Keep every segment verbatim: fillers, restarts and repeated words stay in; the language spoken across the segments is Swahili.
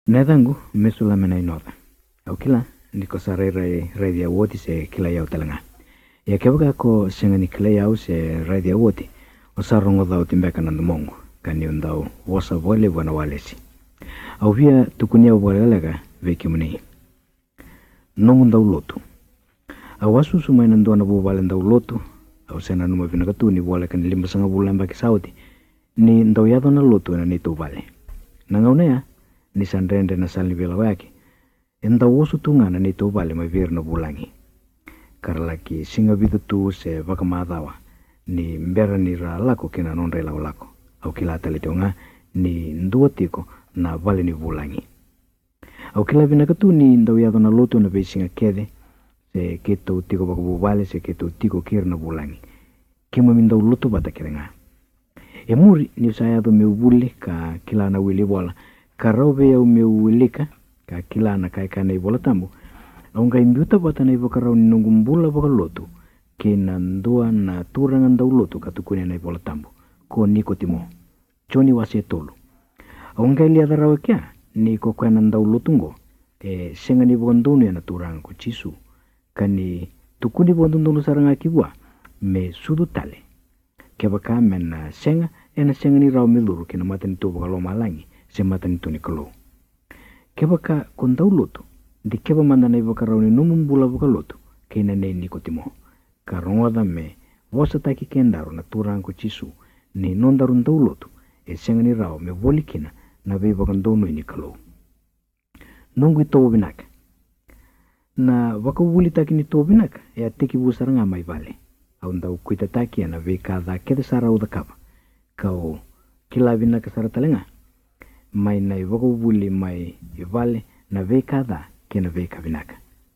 Nethangu mesula mena inotha. Au kila niko sarere radio woti se kila yau talanga. Ya kebaga ko sengani kila yau se radio woti. Osarongo dhau timbeka na ndumongo. Kani undau wasa vole wana walesi. Au via tukunia ubolelega veki muni. Nongu ndau lotu. Au wasu sumai nandoa na bubale ndau lotu. Au sena numa vinakatu ni wale kani lima sanga bulamba kisauti. Ni ndau yado na lotu na nitu vale. Nangaunea ni sandrende na sali vela wake. Enda wosu tungana ni to vale mavir no bulangi. Karlaki singa vidu tu se vakamadhawa. Ni mbera ni ra lako kina nonre lao lako. Au kila talitonga ni ndua tiko na vale ni bulangi. Au kila vinakatu ni ndau yado na lotu na beisinga kede. Se keto tiko bakabu vale se keto tiko kir na bulangi. Kima mindau lotu bata kirenga. Emuri ni usayado meubuli ka kila na wili wala. Karaube ya umewilika ka kila na kaika na ibola tambu. Aunga imbiuta bata na ibo karau ninungu mbula baka lotu. Kina ndua na turanga ndau lotu katukune na ibola tambu. Ko niko timo. Choni wase tolu. Aunga ili adharawe kia niko kwa na ndau lotungo. E senga ni bondonu ya na turanga kuchisu. Kani tukuni bondonu saranga kibwa. Me sudu tale. Kebaka mena senga. Ena senga ni rao miluru kina mata ni tubo kalo malangi. Se mata ni tuni kalo. Keba ka kondau lotu. Di keba manda na iwa karauni numumbula buka lotu. Kena nei niko timo. Karongoda me. Wasa taki kendaro na turango chisu. Ni nondaru ndau lotu. E senga ni rao me woli kina. Na veiwa kandonu ini kalo. Nungu itobo binaka. Na waka wuli taki ni tobo binaka. E ateki busara nga mai vale. Au ndau kuita taki ya na vei kadha keda sara uda kaba. Kau kila binaka sara talenga. Mai na iwaka wuli mai vale na vei kadha kena vei kabinaka.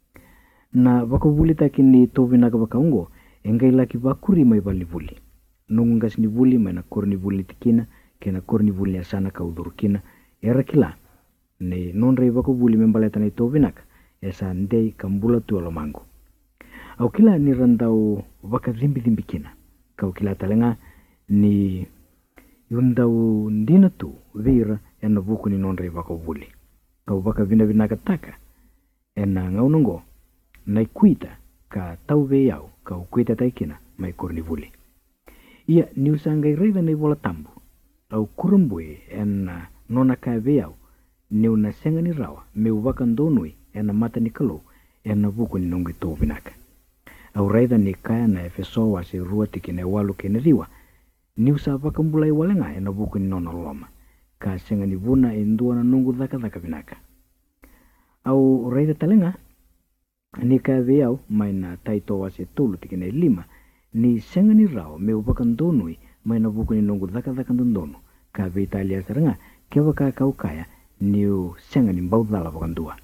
Na waka wuli taki ni to binaka waka ungo. Enga ilaki wakuri mai vali wuli. Nungungas ni wuli mai na kor ni wuli tikina. Kena kor ni wuli asana ka udhuru kina. Era kila. Ni nonre waka wuli membaleta na to binaka. Esa ndei kambula tu alomangu. Au kila ni randau waka dhimbi dhimbi kina. Kau kila talenga ni yundau ndina tu vira ena vuku ni nonre waka wuli. Kau waka vina vinaka taka. Ena ngaunongo. Na ikuita ka tau veyau. Kau kuita taikina mai korni wuli. Ia ni usanga ireida na iwola tambu. Au kurumbui ena nona ka veyau. Ni una senga ni rawa. Me waka ndonui ena mata ni kalo. Ena vuku ni nongi to vinaka. Au raida ni kaya na efeso wasi rua tikine walu kene riwa. Ni usa waka mbulai walenga ena vuku ni nona loma. Ka senga ni vuna endua na nungu dhaka dhaka vinaka. Au raida talenga. Ni kaya veyau maina taito wasi tolu tikine lima. Ni senga ni rao me waka ndonui maina vuku ni nungu dhaka dhaka ndondono. Ka vei talia saranga kewa ka kau kaya ni u senga ni mbaudhala waka ndua.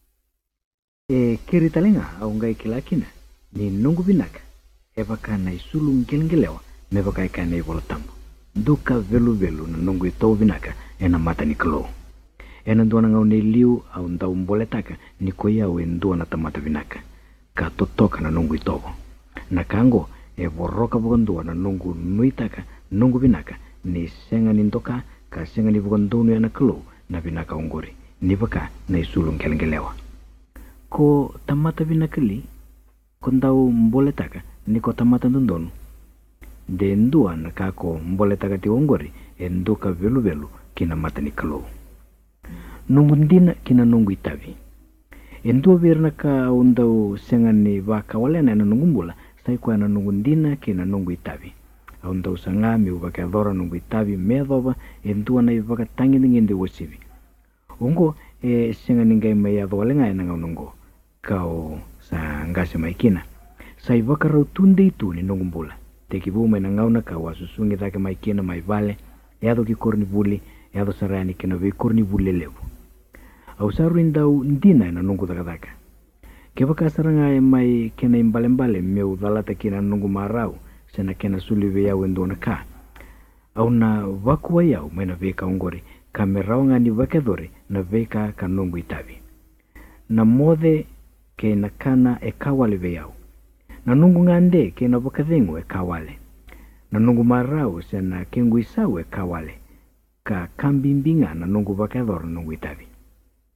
E kiri talenga au ngai kilakina. Ni nungu binaka. Ewa ka na isulu ngelengelewa. Mewa kai ka na iwola tambu. Duka velu velu na nungu ito binaka. Ena mata ni kalo. Ena ndua na ngau ni liu au ndau mboletaka. Ni koia au endua na tamata binaka. Ka totoka na nungu itobo. Na kango e woroka wakandua na nungu nuitaka. Nungu binaka. Ni senga ni ndoka. Ka senga ni wakandunu ya na kalo. Na binaka ungori. Ni waka na isulu ngelengelewa. Ko tamata binaka li. Kondau mboletaka ni ko tamata ndondonu. De ndua na kako mboletaka ti ongori e nduka velu velu kina mata ni kalo. Nungu ndina kina nungu itavi. E ndua virna ka undau senga ni waka walena ena nungu mbula saiko ena nungu ndina kina nungu itavi. Undau sanga mi waka adhora nungu itavi medhova e ndua na waka tangi ngende wasivi. Ungo e senga ningai mai adholenga ena ngau nungu. Kau sa ngase maikina. Sa iwaka rau tunde itu ni nungu mbula. Teki vume na ngauna ka wasusungi dhake maikina maivale. Eado ki korni vuli. Eado sarani kina vei korni vuli levu. Au saru indau ndina na nungu dhaka dhaka. Kewaka saranga e mai kena imbale mbale. Meu dhalata kina nungu marau. Sena kena suli veyau endona ka. Au na wakuwa yau maina veka ungori. Ka merau ngani wakedhore na veka ka nungu itavi. Na mode ke na kana e kawale veyau. Na nungu ngande ke na wakadhengu e kawale. Na nungu marau sena kengu isau e kawale. Ka kambimbinga na nungu wakadhore nungu itavi.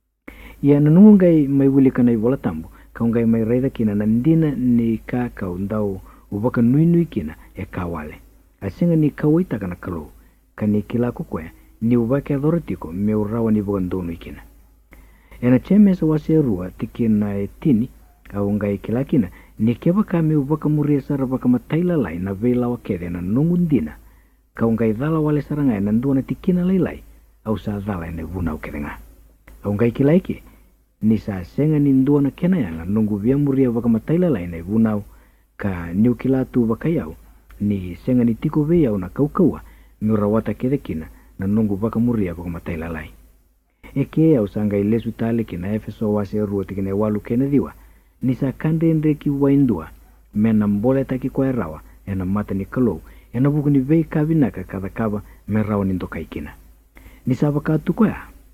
Ia nanungai mai wili kana ivola tambu, kaungai mai raida kina nandina ni ka kaundau ubaka nui nui kina e kawale. Asinga ni kawaita kana kalau, kani kila kukwe, ni ubake adhoratiko me urawa ni bugandonu ikina. Ena chemesa wase rua tikina e tini, au ngai kila kina, ni keba kame ubaka muria sara baka mataila lai na vela wakede na nungundina, kau ngai dhala wale sarangai na nduana tikina lai lai, au sa dhala ene vuna ukede nga. Au ngai kila iki, ni sa senga ni nduana kena yanga nungu via muria baka mataila lai na vunau, ka niu kila tu baka yau, ni senga ni tiko ve yau na kaukaua, miurawata kede kina, na nungu baka muria baka mataila lai. Eke au sa ngai lesu tale kina efeso wase rua tikine walu kena diwa, ni sa kande endre ki waindua, mena mbole taki kwa erawa, ena mata ni kalou, ena buku ni vei kavinaka kada kaba me rawa ni ndoka ikina. Ni sa wakatu kwa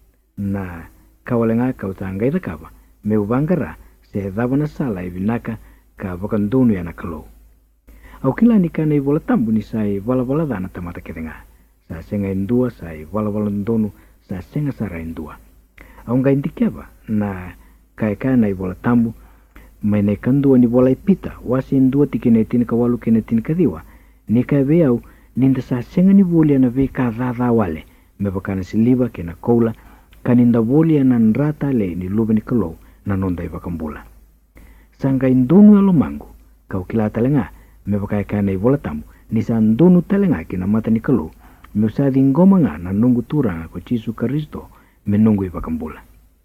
na kawalenga kauta ngai kaba, me ubangara se dhaba na sala ivinaka ka waka ndonu ya na kalou. Au kila ni kana ivola tambu ni sai wala wala dhana tamata kedenga, sa senga indua sai wala wala ndonu sa senga sara indua. Au ngai ndikeba na kaeka na ivola tambu, maine kandua ni bola ipita, wasi indua tikine tini kawalu kene tini kadiwa, ni ka veau, ninda sa senga ni volia na vei ka dhadha wale, me wakana siliva kena koula, kaninda volia na nrata le ni luba ni kalou, na nonda i wakambula. Sanga indonu alo mangu, kau kila talenga, me wakaeka na ivola tambu, ni sa ndonu talenga kina mata ni kalou, me usadi ngoma nga na nungu turanga ko Chisu Karisto, me nungu i wakambula.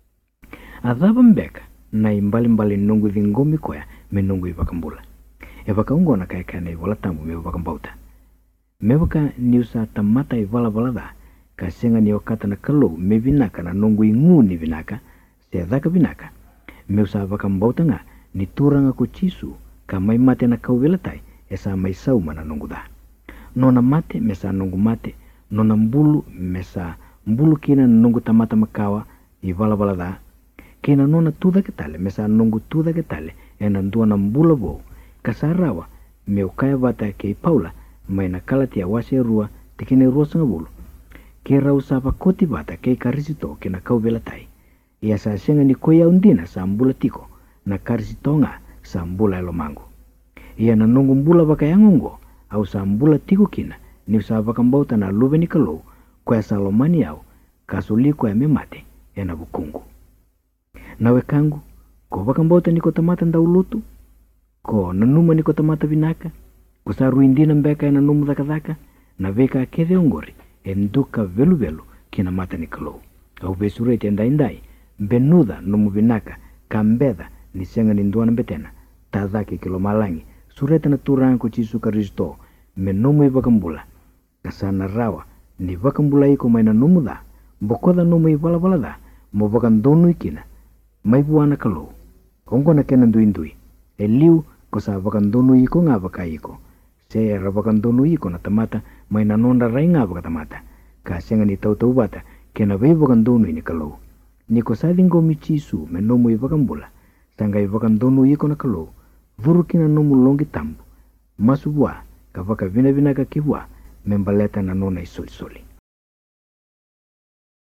Adhaba mbeka, na imbali mbali nungu dhingomi koya me nungu i wakambula. E waka ungo na kaeka na ivola tambu me wakambauta. Me waka ni usa tamata i vala vala da, ka senga ni wakata na kalou me vinaka na nungu i ngu ni vinaka, se dhaka vinaka. Me usa wakambauta nga ni turanga ko Chisu, ka mai mate na kau vilatai, e sa mai sauma na nungu da. Nona mate me sa nungu mate, nona mbulu me sa mbulu kina na nungu tamata makawa i vala vala da. Kena nona tuda ketale, mesa nungu tuda ketale, ena ndua na mbula bo, kasarawa, me ukaya vata kei paula, maina kalatia wase rua, tikine rua sanga bulu. Kera usapa koti vata kei karisito kena kau velatai. Ia sa senga ni koya undina sa mbula tiko, na karisito nga sa mbula elomangu. Ia na nungu mbula baka yangungo, au sa mbula tiko kina, ni usapa kambauta na lube ni kalou, kwa salomani au, kasuliko ya memate, ena bukungu. Nawe kangu, ko wakambauta niko tamata ndaulutu, ko nanuma niko tamata vinaka, ko sa ruindina mbeka ya nanumu dhaka dhaka, na veka kede ongori, enduka velu velu kina mata ni kalou. Au besurete endai endai, benudha numu vinaka, kambedha ni senga ni nduana betena, tadhaki kilo malangi, surete na turanga ko Chisu Karisto, menumu i wakambula. Kasana rawa, ni wakambula iko maina numu dha, bokoda numu i wala wala dha, mo wakandonu ikina, mai buana kalou, ongo na kena ndui ndui, e liu ko sa wakandonu iko nga waka iko, se ra wakandonu iko na tamata, mai na nonda rai nga waka tamata, ka senga ni tau tau bata, kena wei wakandonu ini kalou, ni ko sa dingo mi Chisu me nomu i wakambula, sanga i wakandonu iko na kalou, vuru kina nomu longi tambu, masu bua, ka waka vina vina ka kivua, membaleta na nona i soli soli.